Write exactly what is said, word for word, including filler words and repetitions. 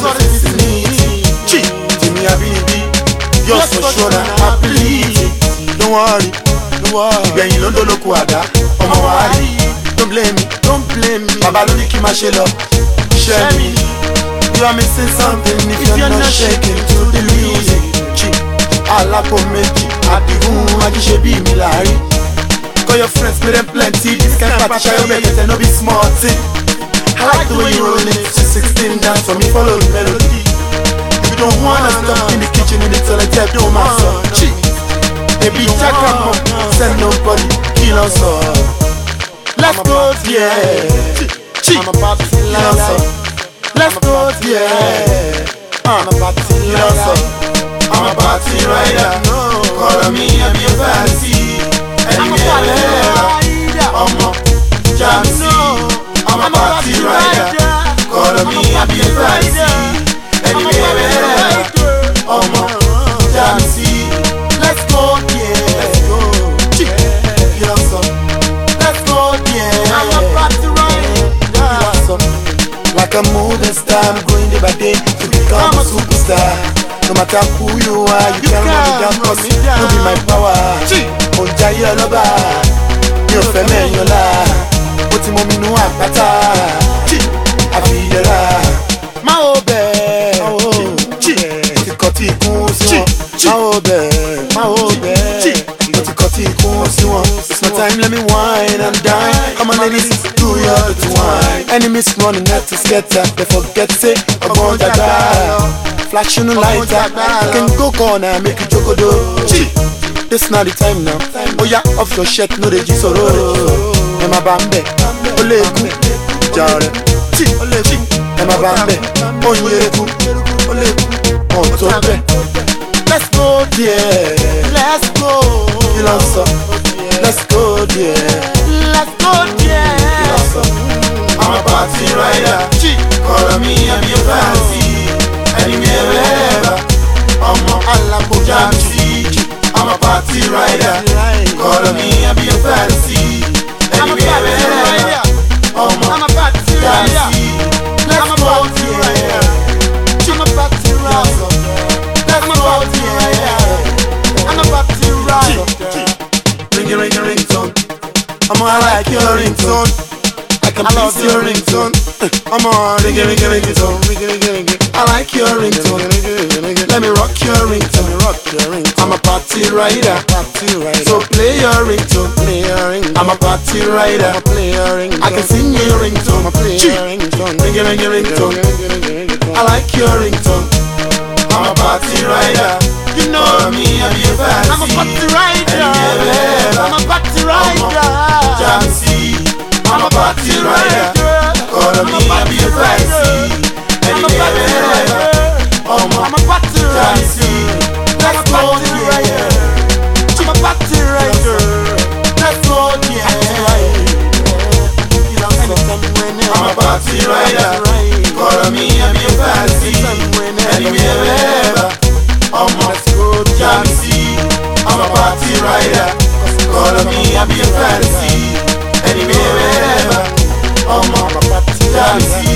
the vicinity. Jimmy Abibi, yours for sure and happily. Don't worry, don't worry. Ìgbẹ̀yìn ló ń dolóko àdá, ọmọ wa rí. Don't blame me, don't blame me. Bàbá ló ní kí n máa ṣe lọ, share me. You are missing something if, if you're, you're not shaking to the music. Alápò méjì, àdìgún ajíṣebí mi láàrí. Call your friends, make them plenty. This kind of party, show me better, no be small thing. I like the way you roll it. She's sixteen, dance for me, follow the melody. If you don't wanna stop in the kitchen, in the toilet, tell don't matter. Cheat. Baby, jack up, send nobody, kill us all. Let's go, yeah. Cheat. I'm about to kill us all. Let's go, yeah. I'm about to kill us all. I'm a party rider. Call me, I'm your fancy. Anywhere, I'm a Jamsey. I'm a party rider. Call me, I'm your fancy. Anywhere, I'm a Jamsey. Let's go, yeah. Let's go, yeah. Let's go, yeah. I'm a party rider. Like a moving star, I'm going day by day to become a superstar. No matter who you are, you, you can't run me down, cause no be my power. Mo jayé ọlọ́ba, mi ò fẹ́ mẹ́yànlá. Mo ti mọ mi nú àpáta, àfiyèra. Má o bẹ̀, mo ti kọ́ tí ikún sí wọn. Má o bẹ̀, má o bẹ̀, mo ti kọ́ tí ikún sí wọn. It's my time, let me wine and dine. Come on ladies, do your dirty wine. Enemies running net to scatter, they forget say ọgbọ́n dàgbà. Flashing a lighter, can go corner, make you jokodo. This not the time now. Oh yeah, off your shirt, no the jisoro. Emma Bambe, Oleku, Jare. Emma Bambe, Onyeku, Oleku, on Tobe. Let's go, dear. Let's go. Let's go, dear. Let's go, dear. I'm a party rider. Call me, I'm your fancy. Anywhere, I'm a Jamsey. I'm a party rider. Call me, I'll be a fancy. Anywhere, I'm a party rider. Let's go, yeah. I'm a party rider. Let's go, yeah. I'm a party rider. Ring a ring a ringtone. I'm a like your ringtone. I can love your ringtone. I'm a ring a ring a ringtone. Ring a ring a ring a. I like your ringtone. Let me rock your ringtone. I'm a party rider. So play your ringtone. I'm a party rider. I can sing your ringtone. Ring a ring a ringtone. I like your ringtone. I'm a party rider. You know me, I'm your fancy. I'm a party rider. I'm a party rider. Jamsey. I'm a party rider. Call me, I'm your fancy. I'm a party rider. I'm a party rider. Let's go, yeah. I'm a party rider. Let's go, yeah. I'm a party rider. Call me, I'm your fancy. Anywhere, I'm a Jamsey. I'm a party rider. Call me, I'm your fancy. Anywhere, I'm a Jamsey.